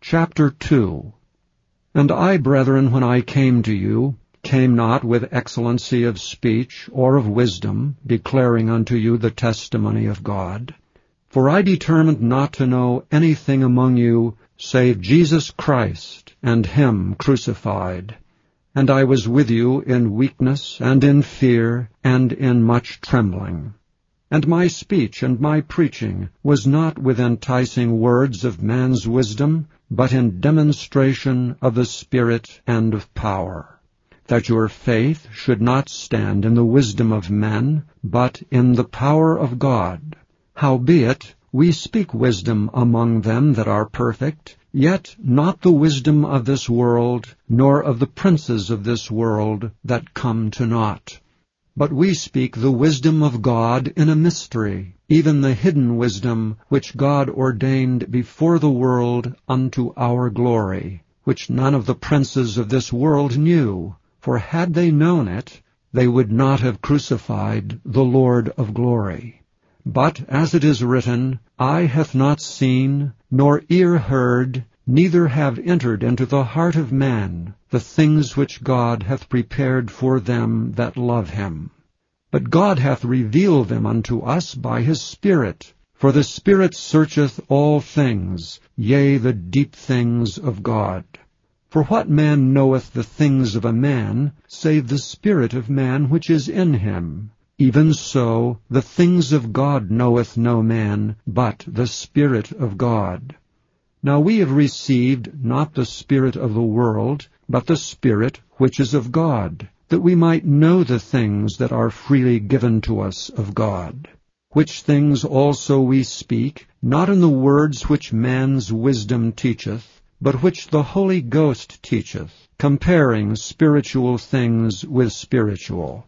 Chapter 2. And I, brethren, when I came to you, came not with excellency of speech or of wisdom, declaring unto you the testimony of God. For I determined not to know anything among you save Jesus Christ and Him crucified. And I was with you in weakness and in fear and in much trembling. And my speech and my preaching was not with enticing words of man's wisdom, but in demonstration of the Spirit and of power, that your faith should not stand in the wisdom of men, but in the power of God. Howbeit, we speak wisdom among them that are perfect, yet not the wisdom of this world, nor of the princes of this world that come to naught. But we speak the wisdom of God in a mystery, even the hidden wisdom which God ordained before the world unto our glory, which none of the princes of this world knew. For had they known it, they would not have crucified the Lord of glory. But, as it is written, Eye hath not seen, nor ear heard, neither have entered into the heart of man the things which God hath prepared for them that love him. But God hath revealed them unto us by his Spirit. For the Spirit searcheth all things, yea, the deep things of God. For what man knoweth the things of a man, save the spirit of man which is in him? Even so, the things of God knoweth no man, but the Spirit of God. Now we have received not the spirit of the world, but the Spirit which is of God, that we might know the things that are freely given to us of God. Which things also we speak, not in the words which man's wisdom teacheth, but which the Holy Ghost teacheth, comparing spiritual things with spiritual.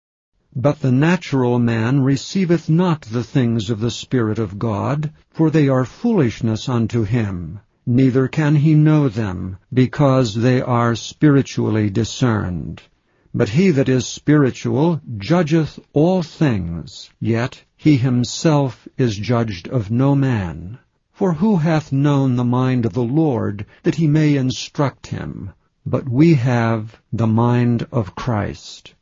But the natural man receiveth not the things of the Spirit of God, for they are foolishness unto him, neither can he know them, because they are spiritually discerned. But he that is spiritual judgeth all things, yet he himself is judged of no man. For who hath known the mind of the Lord, that he may instruct him? But we have the mind of Christ.